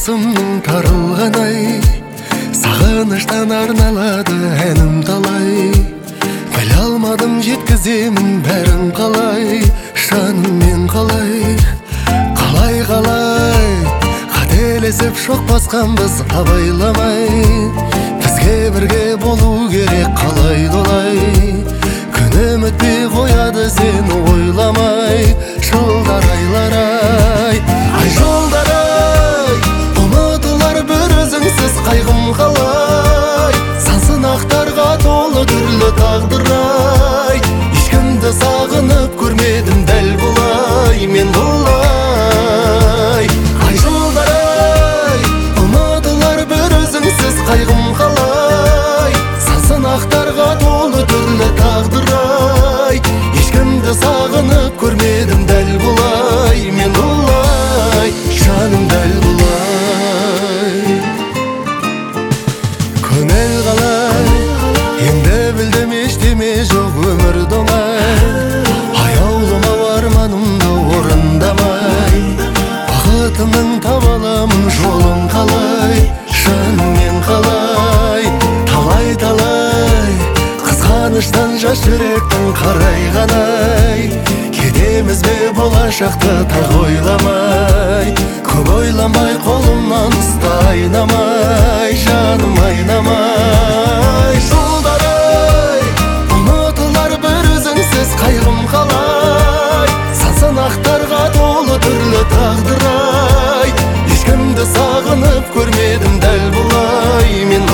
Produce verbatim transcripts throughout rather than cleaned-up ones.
даусымның тарылған ай, сағыныштан арналады әнім талай. Біле алмадым жеткіземін бәрін қалай, жаныммен қалай, қалай қалай. Қателесіп шоқ басқанбыз абайламай, бізге бірге болу керек қалай долай. Күнім өтпей қояды сені ойламай, жылдар айлар ай, ай жолдар ай. Ұмытылар бір өзіңсіз қайғым қалай, сан сынақтарға толы түрлі тағдыр ай. Ешкімді сағынып көрмедім дәл бұлай, мен бұлай. Ай жолдар ай, ұмытылар бір өзіңсіз қайғым қалай, сан сынақтарға толы түрлі тағдыр ай. Ешкімді сағынып көрмедім дәл бұлай, мен бұлай, жаным дәл бұлай. Көңіл қалай, енді білдім ештеме жоқ өмірді оңай. Аяулым ау арманымды орындамай, бақытымның таба аламын жолын қалай, жаныммен қалай, талай талай. Қызғаныштан жас жүректің қарайған ай, кетеміз бе болашақты тағы ойламай. Көп ойланбай қолымнан ұста айнамай, жаным айнамай. Жолдар ай, ұмытылар бір өзіңсіз қайғым қалай, сан сынақтарға толы түрлі тағдыр ай. Ешкімді сағынып көрмедім дәл бұлай, мен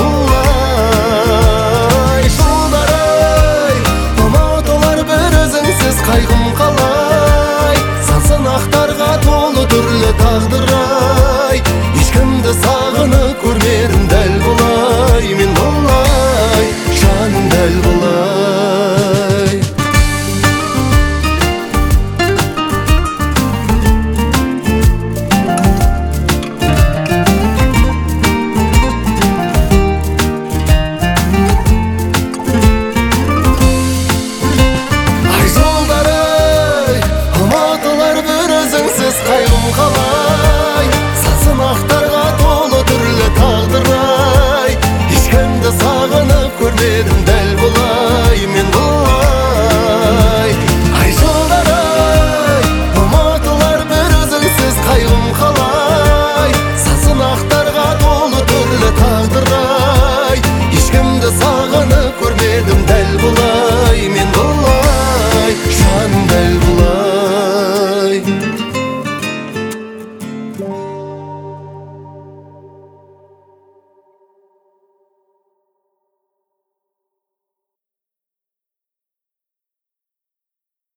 бұлай. Жолдар ай, ұмытылар бір өзіңсіз қайғым қалай, сан сынақтарға толы түрлі тағдыр ай. Ешкімді сағынып көрмедім дәл бұлай, мен бұлай, жаным дәл бұлай. Ай жолдар ай, ұмытылар бір өзіңсіз қайғым қалай, сан сынақтарға толы түрлі тағдыр ай. Ешкімді сағынып көрмедім дәл бұлай, мен бұлай. Ай жолдар ай, ұмытылар бір өзіңсіз қайғым қалай, сан сынақтарға толы түрлі тағдыр ай. Ешкімді сағынып көрмедім дәл бұлай, мен бұлай.